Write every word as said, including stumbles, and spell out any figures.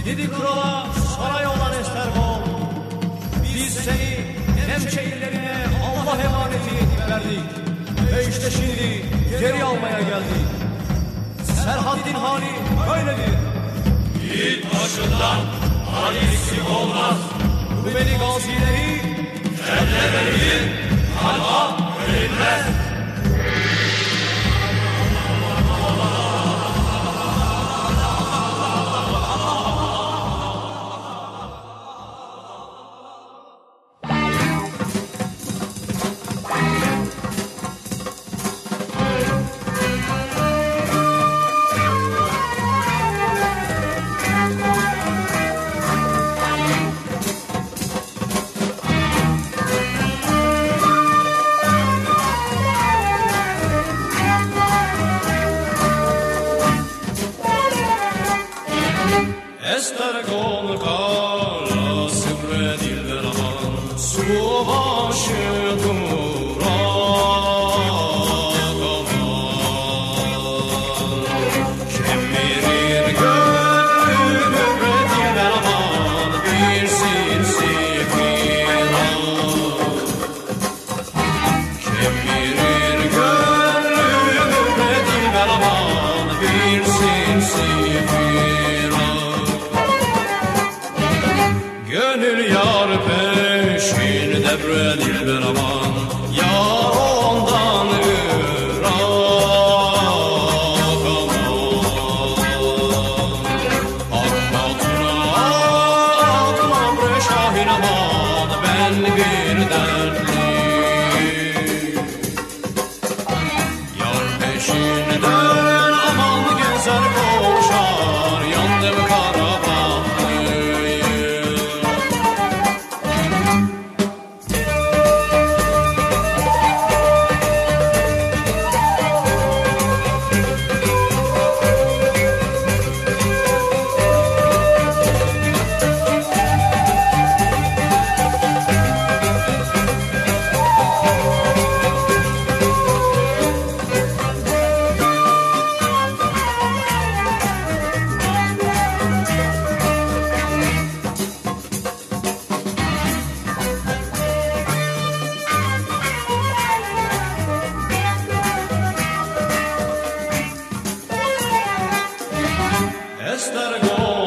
Yedi krala saray olan Estergom, biz seni Nemçe illerine Allah emaneti verdik ve işte şimdi geri almaya geldik. Serhaddin hali böyledir. Yiğit başından hali eksik olmaz. Rumeli gazileri Ellemeyin, kalma verilmez. Estergom kalası bre dilber aman, su başı durak aman. Kemirir gönlünü bre dilber aman, bir sinsi firan. Kemirir gönlünü bre dilber aman, bir sinsi firan. Gönül yar peşinde bre dilber aman, yar ondan ırak aman. Akbatına atma bre şahin aman, ben bir dertli. Yar peşinden aman gezer koşar, yandım karavan. Estergom